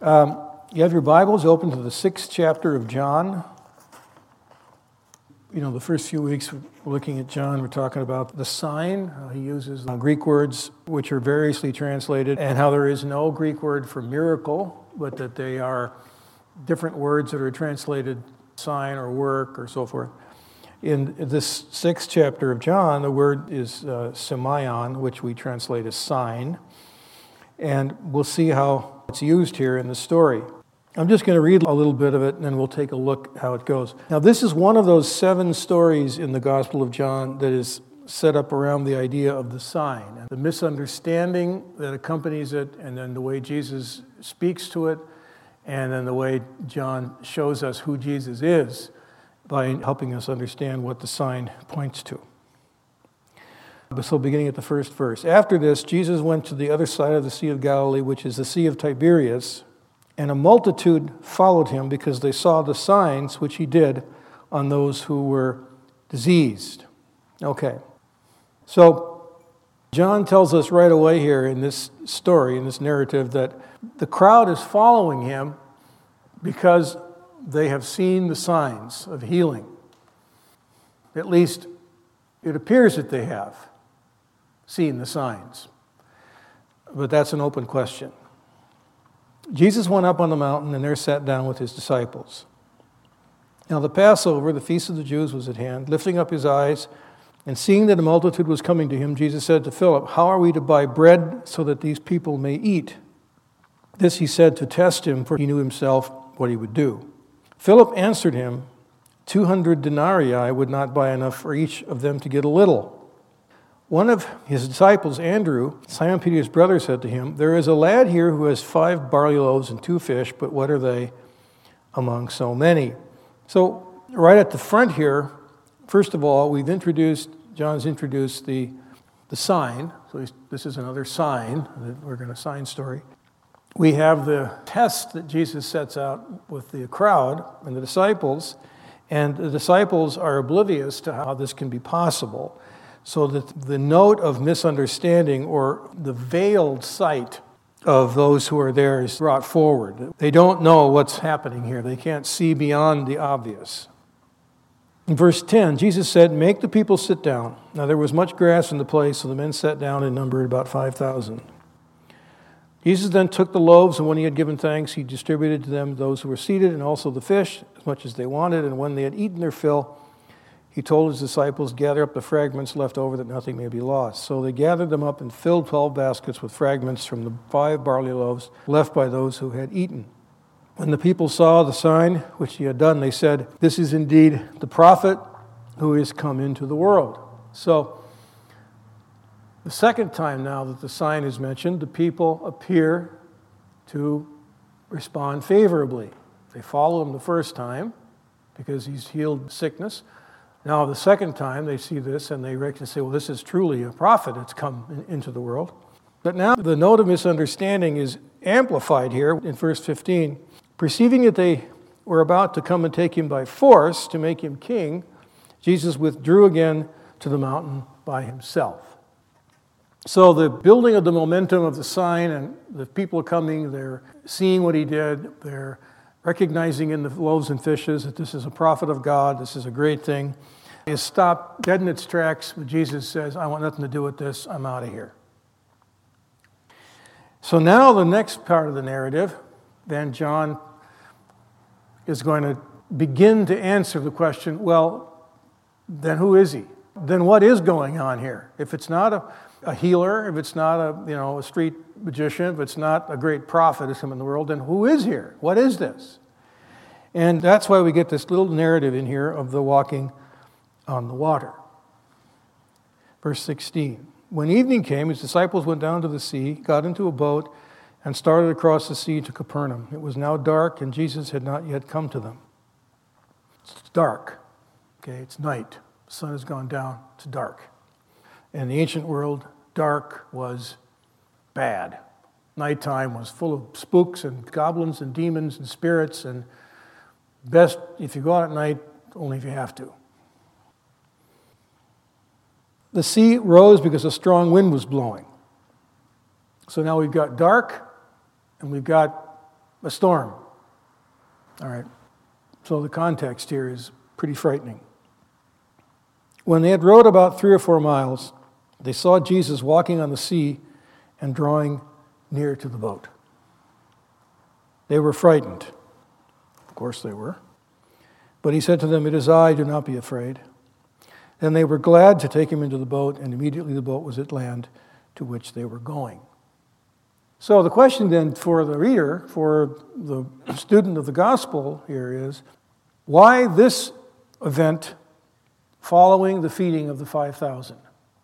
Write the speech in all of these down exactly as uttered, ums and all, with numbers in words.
Um, you have your Bibles open to the sixth chapter of John. You know, the first few weeks we're looking at John, we're talking about the sign. Uh, he uses uh, Greek words which are variously translated, and how there is no Greek word for miracle, but that they are different words that are translated sign or work or so forth. In this sixth chapter of John, the word is uh, semeion, which we translate as sign, and we'll see how it's used here in the story. I'm just going to read a little bit of it, and then we'll take a look how it goes. Now, this is one of those seven stories in the Gospel of John that is set up around the idea of the sign, and the misunderstanding that accompanies it, and then the way Jesus speaks to it, and then the way John shows us who Jesus is by helping us understand what the sign points to. So beginning at the first verse. After this, Jesus went to the other side of the Sea of Galilee, which is the Sea of Tiberias, and a multitude followed him because they saw the signs which he did on those who were diseased. Okay. So John tells us right away here in this story, in this narrative, that the crowd is following him because they have seen the signs of healing. At least it appears that they have seen the signs. But that's an open question. Jesus went up on the mountain and there sat down with his disciples. Now the Passover, the feast of the Jews, was at hand. Lifting up his eyes and seeing that a multitude was coming to him, Jesus said to Philip, "How are we to buy bread so that these people may eat?" This he said to test him, for he knew himself what he would do. Philip answered him, Two hundred denarii would not buy enough for each of them to get a little." One of his disciples, Andrew, Simon Peter's brother, said to him, "There is a lad here who has five barley loaves and two fish, but what are they among so many?" So right at the front here, first of all, we've introduced, John's introduced the, the sign. So this is another sign. We're going to sign story. We have the test that Jesus sets out with the crowd and the disciples, and the disciples are oblivious to how this can be possible. So that the note of misunderstanding or the veiled sight of those who are there is brought forward. They don't know what's happening here. They can't see beyond the obvious. In verse ten, Jesus said, "Make the people sit down." Now there was much grass in the place, so the men sat down and numbered about five thousand. Jesus then took the loaves, and when he had given thanks, he distributed to them those who were seated, and also the fish, as much as they wanted. And when they had eaten their fill, he told his disciples, "Gather up the fragments left over, that nothing may be lost." So they gathered them up and filled twelve baskets with fragments from the five barley loaves left by those who had eaten. When the people saw the sign which he had done, they said, "This is indeed the prophet who is come into the world." So the second time now that the sign is mentioned, the people appear to respond favorably. They follow him the first time because he's healed sickness. Now, the second time they see this and they reckon, say, well, this is truly a prophet that's come in, into the world. But now the note of misunderstanding is amplified here in verse fifteen. Perceiving that they were about to come and take him by force to make him king, Jesus withdrew again to the mountain by himself. So the building of the momentum of the sign, and the people are coming, they're seeing what he did, they're recognizing in the loaves and fishes that this is a prophet of God, this is a great thing, is stopped dead in its tracks when Jesus says, "I want nothing to do with this, I'm out of here." So now the next part of the narrative, then John is going to begin to answer the question, well, then who is he? Then what is going on here? If it's not a, a healer, if it's not a, you know, a street magician, if it's not a great prophet who's come in the world, then who is here? What is this? And that's why we get this little narrative in here of the walking on the water. Verse sixteen. When evening came, his disciples went down to the sea, got into a boat, and started across the sea to Capernaum. It was now dark, and Jesus had not yet come to them. It's dark. Okay, it's night. The sun has gone down. It's dark. In the ancient world, dark was bad. Nighttime was full of spooks and goblins and demons and spirits, and best if you go out at night, only if you have to. The sea rose because a strong wind was blowing. So now we've got dark and we've got a storm. All right. So the context here is pretty frightening. When they had rowed about three or four miles, they saw Jesus walking on the sea and drawing near to the boat. They were frightened. Of course they were. But he said to them, "It is I, do not be afraid." Then they were glad to take him into the boat, and immediately the boat was at land to which they were going. So the question then for the reader, for the student of the gospel here is, why this event following the feeding of the five thousand?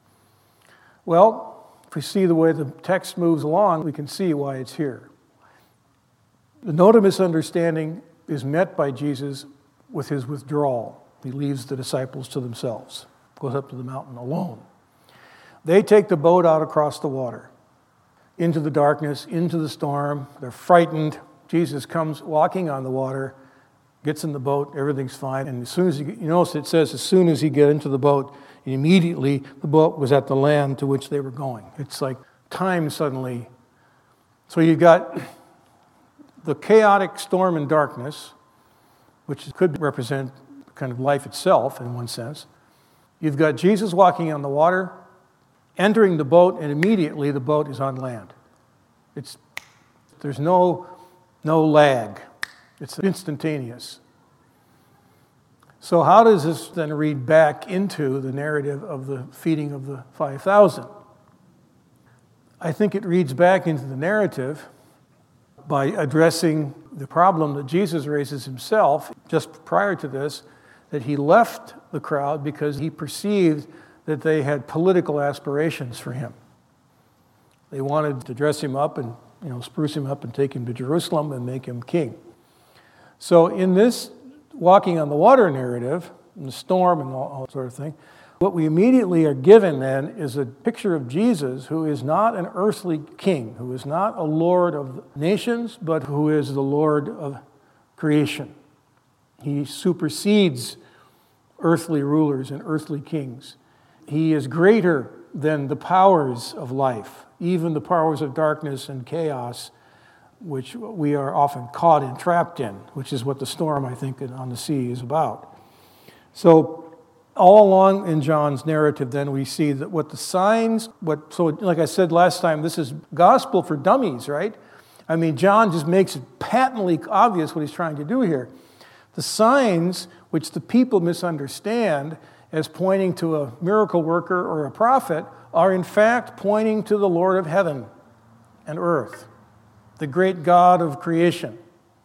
Well, if we see the way the text moves along, we can see why it's here. The note of misunderstanding is met by Jesus with his withdrawal. He leaves the disciples to themselves, goes up to the mountain alone. They take the boat out across the water, into the darkness, into the storm. They're frightened. Jesus comes walking on the water, gets in the boat, everything's fine. And as soon as he, you notice it says, as soon as he get into the boat, immediately the boat was at the land to which they were going. It's like time suddenly. So you've got the chaotic storm and darkness, which could represent kind of life itself in one sense. You've got Jesus walking on the water, entering the boat, and immediately the boat is on land. It's there's no no lag. It's instantaneous. So how does this then read back into the narrative of the feeding of the five thousand? I think it reads back into the narrative by addressing the problem that Jesus raises himself just prior to this, that he left the crowd because he perceived that they had political aspirations for him. They wanted to dress him up and, you know, spruce him up and take him to Jerusalem and make him king. So in this walking on the water narrative, and the storm and all, all that sort of thing, what we immediately are given then is a picture of Jesus who is not an earthly king, who is not a lord of nations, but who is the Lord of creation. He supersedes earthly rulers and earthly kings. He is greater than the powers of life, even the powers of darkness and chaos, which we are often caught and trapped in, which is what the storm, I think, on the sea is about. So all along in John's narrative, then, we see that what the signs, what so like I said last time, this is gospel for dummies, right? I mean, John just makes it patently obvious what he's trying to do here. The signs which the people misunderstand as pointing to a miracle worker or a prophet are in fact pointing to the Lord of heaven and earth, the great God of creation.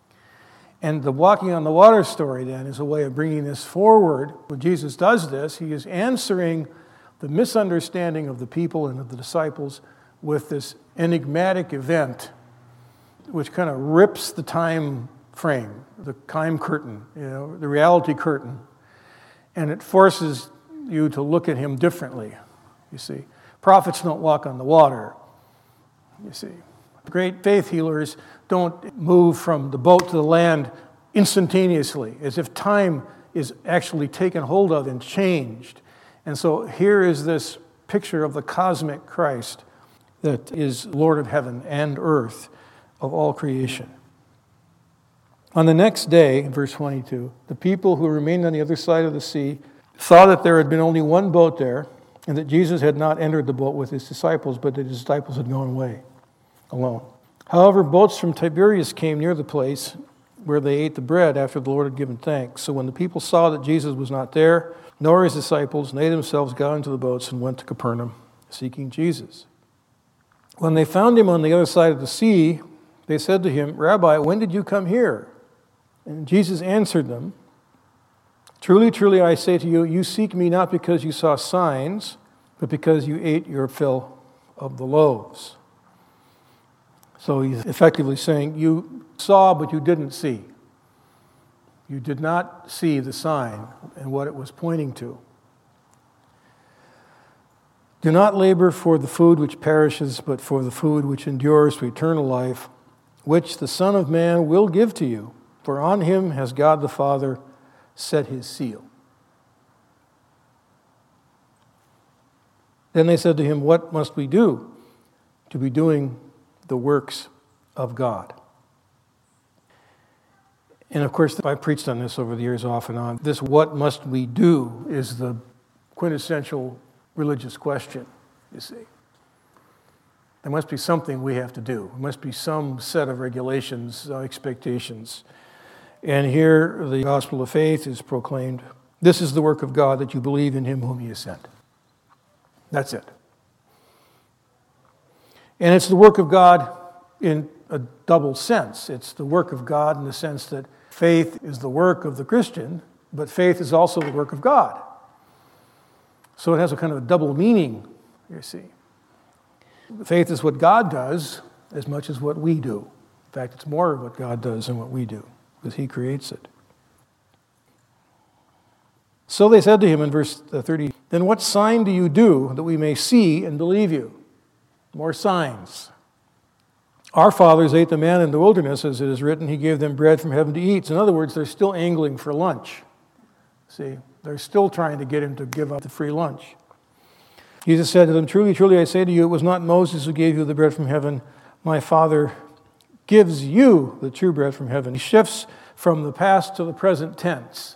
And the walking on the water story, then, is a way of bringing this forward. When Jesus does this, he is answering the misunderstanding of the people and of the disciples with this enigmatic event, which kind of rips the time frame, the time curtain, you know, the reality curtain, and it forces you to look at him differently, you see. Prophets don't walk on the water, you see. Great faith healers don't move from the boat to the land instantaneously, as if time is actually taken hold of and changed. And so here is this picture of the cosmic Christ that is Lord of heaven and earth of all creation. On the next day, verse twenty-two, the people who remained on the other side of the sea saw that there had been only one boat there, and that Jesus had not entered the boat with his disciples, but that his disciples had gone away alone. However, boats from Tiberias came near the place where they ate the bread after the Lord had given thanks. So when the people saw that Jesus was not there, nor his disciples, they themselves got into the boats and went to Capernaum, seeking Jesus. When they found him on the other side of the sea, they said to him, "Rabbi, when did you come here?" And Jesus answered them, "Truly, truly, I say to you, you seek me not because you saw signs, but because you ate your fill of the loaves." So he's effectively saying, you saw, but you didn't see. You did not see the sign and what it was pointing to. Do not labor for the food which perishes, but for the food which endures to eternal life, which the Son of Man will give to you. For on him has God the Father set his seal. Then they said to him, "What must we do to be doing the works of God?" And of course, I've preached on this over the years off and on. This what must we do is the quintessential religious question, you see. There must be something we have to do. There must be some set of regulations, uh, expectations. And here the gospel of faith is proclaimed. This is the work of God, that you believe in him whom he has sent. That's it. And it's the work of God in a double sense. It's the work of God in the sense that faith is the work of the Christian, but faith is also the work of God. So it has a kind of a double meaning, you see. Faith is what God does as much as what we do. In fact, it's more what God does than what we do, because he creates it. So they said to him in verse thirty, then what sign do you do that we may see and believe you? More signs. Our fathers ate the manna in the wilderness, as it is written, he gave them bread from heaven to eat. So in other words, they're still angling for lunch. See, they're still trying to get him to give up the free lunch. Jesus said to them, truly, truly, I say to you, it was not Moses who gave you the bread from heaven. My Father gives you the true bread from heaven. He shifts from the past to the present tense.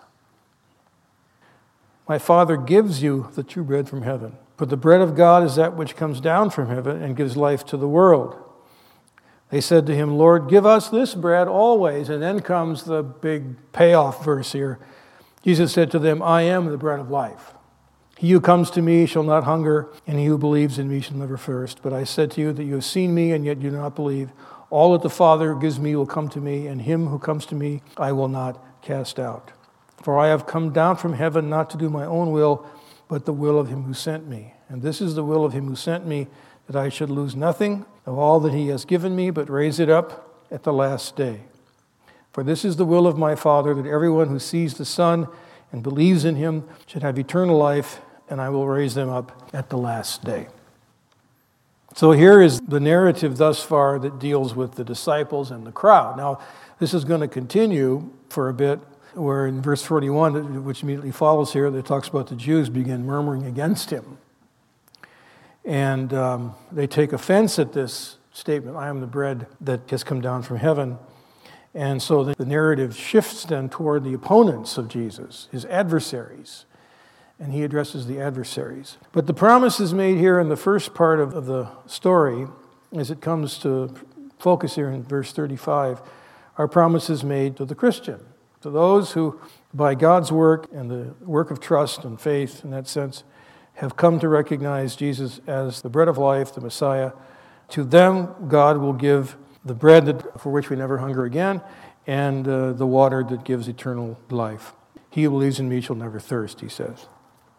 My Father gives you the true bread from heaven. But the bread of God is that which comes down from heaven and gives life to the world. They said to him, Lord, give us this bread always. And then comes the big payoff verse here. Jesus said to them, I am the bread of life. He who comes to me shall not hunger, and he who believes in me shall never thirst. But I said to you that you have seen me, and yet you do not believe. All that the Father gives me will come to me, and him who comes to me I will not cast out. For I have come down from heaven not to do my own will, but the will of him who sent me. And this is the will of him who sent me, that I should lose nothing of all that he has given me, but raise it up at the last day. For this is the will of my Father, that everyone who sees the Son and believes in him should have eternal life, and I will raise them up at the last day. So here is the narrative thus far that deals with the disciples and the crowd. Now, this is going to continue for a bit, where in verse forty-one, which immediately follows here, that talks about the Jews begin murmuring against him. And um, they take offense at this statement, I am the bread that has come down from heaven. And so the narrative shifts then toward the opponents of Jesus, his adversaries. And he addresses the adversaries. But the promise is made here in the first part of, of the story, as it comes to focus here in verse thirty-five, our promise is made to the Christian, to those who, by God's work and the work of trust and faith in that sense, have come to recognize Jesus as the bread of life, the Messiah. To them, God will give the bread that, for which we never hunger again, and uh, the water that gives eternal life. He who believes in me shall never thirst, he says.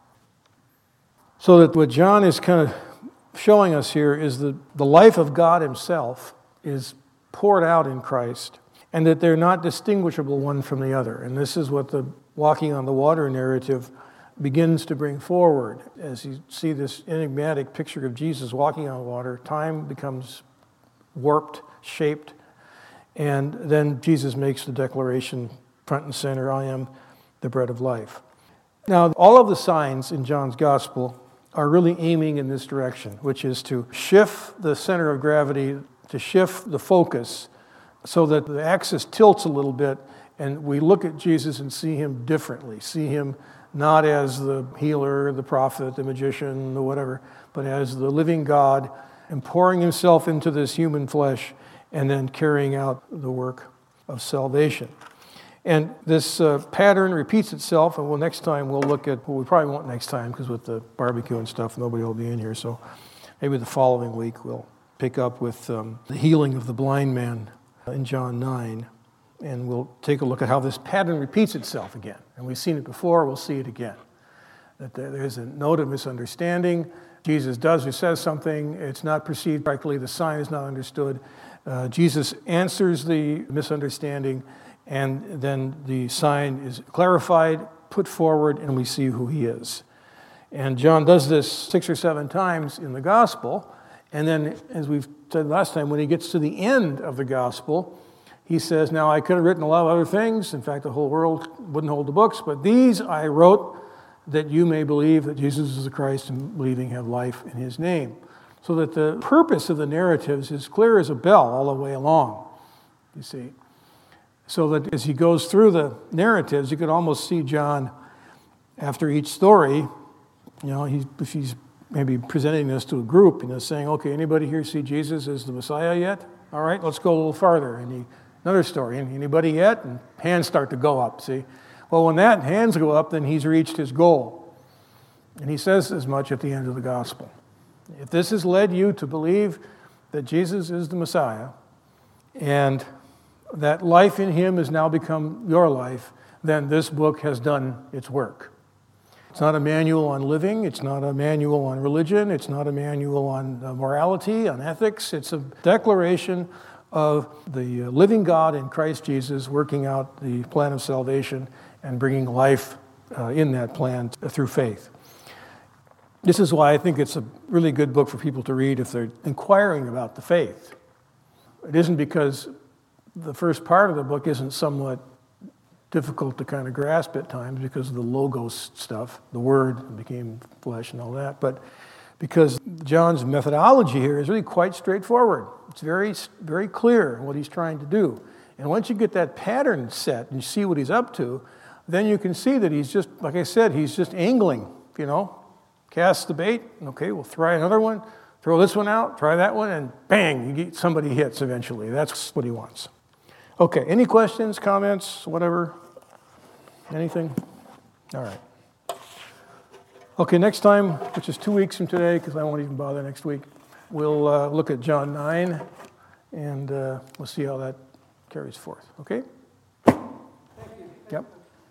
So that what John is kind of showing us here is that the life of God himself is poured out in Christ, and that they're not distinguishable one from the other. And this is what the walking on the water narrative begins to bring forward. As you see this enigmatic picture of Jesus walking on water, time becomes warped, shaped, and then Jesus makes the declaration front and center, I am the bread of life. Now, all of the signs in John's gospel are really aiming in this direction, which is to shift the center of gravity, to shift the focus so that the axis tilts a little bit and we look at Jesus and see him differently, see him not as the healer, the prophet, the magician, the whatever, but as the living God, and pouring himself into this human flesh and then carrying out the work of salvation. And this uh, pattern repeats itself, and we'll next time we'll look at, well, we probably won't next time because with the barbecue and stuff, nobody will be in here, so maybe the following week we'll pick up with um, the healing of the blind man in John nine. And we'll take a look at how this pattern repeats itself again. And we've seen it before, we'll see it again. That there's a note of misunderstanding. Jesus does or says something, it's not perceived correctly, the sign is not understood. Uh, Jesus answers the misunderstanding, and then the sign is clarified, put forward, and we see who he is. And John does this six or seven times in the gospel. And then, as we've said last time, when he gets to the end of the gospel, he says, now I could have written a lot of other things. In fact, the whole world wouldn't hold the books. But these I wrote that you may believe that Jesus is the Christ, and believing have life in his name. So that the purpose of the narratives is clear as a bell all the way along, you see. So that as he goes through the narratives, you could almost see John after each story, you know, he, if he's maybe presenting this to a group and is saying, okay, anybody here see Jesus as the Messiah yet? All right, let's go a little farther. And he, another story, anybody yet? And hands start to go up, see? Well, when that hands go up, then he's reached his goal. And he says as much at the end of the gospel. If this has led you to believe that Jesus is the Messiah, and that life in him has now become your life, then this book has done its work. It's not a manual on living. It's not a manual on religion. It's not a manual on morality, on ethics. It's a declaration of the living God in Christ Jesus working out the plan of salvation and bringing life uh, in that plan through faith. This is why I think it's a really good book for people to read if they're inquiring about the faith. It isn't because the first part of the book isn't somewhat difficult to kind of grasp at times because of the logos stuff, the Word became flesh and all that, but because John's methodology here is really quite straightforward. It's very, very clear what he's trying to do. And once you get that pattern set and you see what he's up to, then you can see that he's just, like I said, he's just angling, you know, cast the bait, okay, we'll try another one, throw this one out, try that one, and bang, you get somebody hits eventually. That's what he wants. Okay, any questions, comments, whatever? Anything? All right. Okay, next time, which is two weeks from today, because I won't even bother next week, we'll uh, look at John nine, and uh, we'll see how that carries forth, okay?